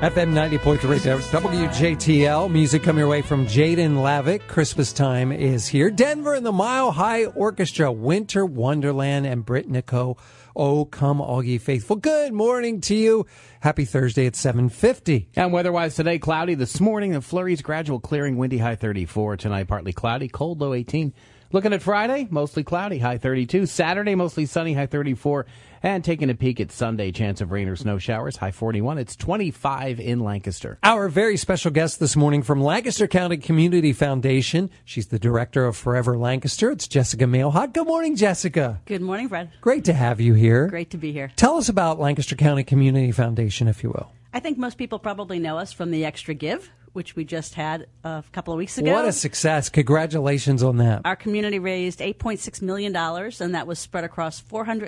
FM 90.3 WJTL. Music coming your way from Jaden Lavick. Christmas time is here. Denver and the Mile High Orchestra, Winter Wonderland, and Britt Nico. Oh, come all ye faithful. Good morning to you. Happy Thursday at 7:50. And weather-wise today, cloudy this morning. The flurries gradual clearing, windy high 34. Tonight, partly cloudy, cold low 18. Looking at Friday, mostly cloudy, high 32. Saturday, mostly sunny, high 34. And taking a peek at Sunday, chance of rain or snow showers, high 41. It's 25 in Lancaster. Our very special guest this morning from Lancaster County Community Foundation. She's the director of Forever Lancaster. It's Jessica Mailhot. Good morning, Jessica. Good morning, Fred. Great to have you here. Great to be here. Tell us about Lancaster County Community Foundation, if you will. I think most people probably know us from the Extra Give, which we just had a couple of weeks ago. What a success. Congratulations on that. Our community raised $8.6 million, and that was spread across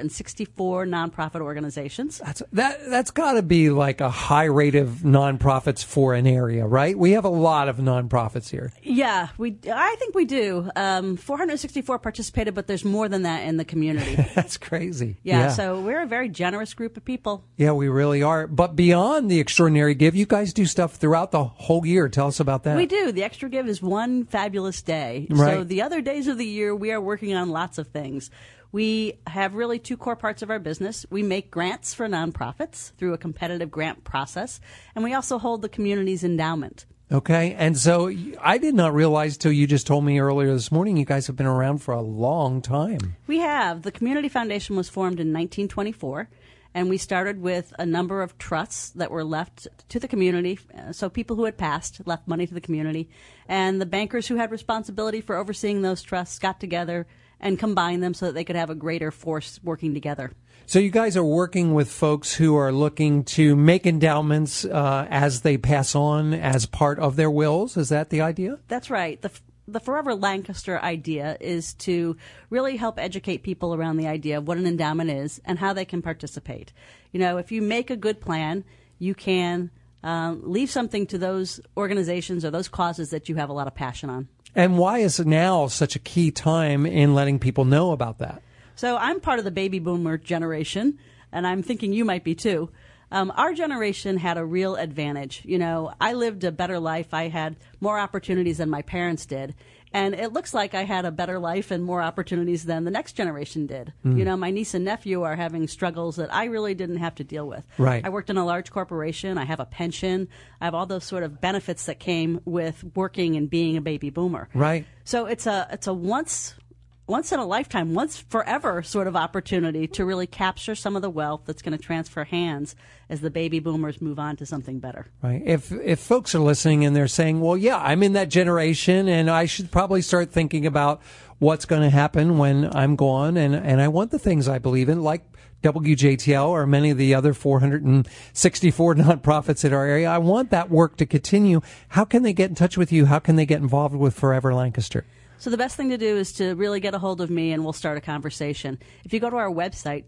464 nonprofit organizations. That's got to be like a high rate of nonprofits for an area, right? We have a lot of nonprofits here. Yeah, I think we do. 464 participated, but there's more than that in the community. That's crazy. Yeah, so we're a very generous group of people. Yeah, we really are. But beyond the Extraordinary Give, you guys do stuff throughout the whole year. Tell us about that. We do. The Extra Give is one fabulous day. Right. So the other days of the year, we are working on lots of things. We have really two core parts of our business. We make grants for nonprofits through a competitive grant process, and we also hold the community's endowment. Okay, and so I did not realize till you just told me earlier this morning you guys have been around for a long time. We have. The Community Foundation was formed in 1924. And we started with a number of trusts that were left to the community. So people who had passed left money to the community. And the bankers who had responsibility for overseeing those trusts got together and combined them so that they could have a greater force working together. So you guys are working with folks who are looking to make endowments as they pass on as part of their wills. Is that the idea? That's right. The Forever Lancaster idea is to really help educate people around the idea of what an endowment is and how they can participate. You know, if you make a good plan, you can leave something to those organizations or those causes that you have a lot of passion on. And why is now such a key time in letting people know about that? So I'm part of the baby boomer generation, and I'm thinking you might be too. Our generation had a real advantage. You know, I lived a better life. I had more opportunities than my parents did. And it looks like I had a better life and more opportunities than the next generation did. You know, my niece and nephew are having struggles that I really didn't have to deal with. Right. I worked in a large corporation. I have a pension. I have all those sort of benefits that came with working and being a baby boomer. Right. So it's a once in a lifetime, once forever sort of opportunity to really capture some of the wealth that's going to transfer hands as the baby boomers move on to something better. Right. If folks are listening and they're saying, well, yeah, I'm in that generation and I should probably start thinking about what's going to happen when I'm gone and I want the things I believe in, like WJTL or many of the other 464 nonprofits in our area. I want that work to continue. How can they get in touch with you? How can they get involved with Forever Lancaster? So the best thing to do is to really get a hold of me and we'll start a conversation. If you go to our website,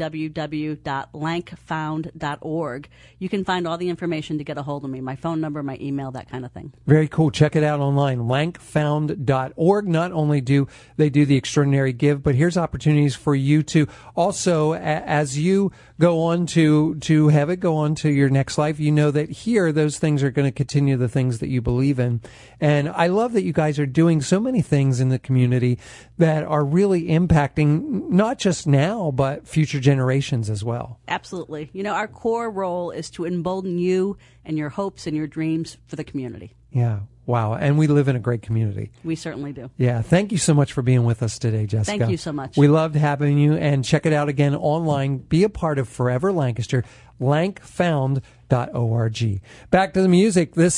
www.lankfound.org, you can find all the information to get a hold of me, my phone number, my email, that kind of thing. Very cool. Check it out online, lankfound.org. Not only do they do the Extraordinary Give, but here's opportunities for you to also, as you go on to have it go on to your next life, you know that here those things are going to continue the things that you believe in. And I love that you guys are doing so many things in the community that are really impacting not just now, but future generations as well. Absolutely. You know, our core role is to embolden you and your hopes and your dreams for the community. Yeah. Wow. And we live in a great community. We certainly do. Yeah. Thank you so much for being with us today, Jessica. Thank you so much. We loved having you, and check it out again online. Be a part of Forever Lancaster, lankfound.org. Back to the music. This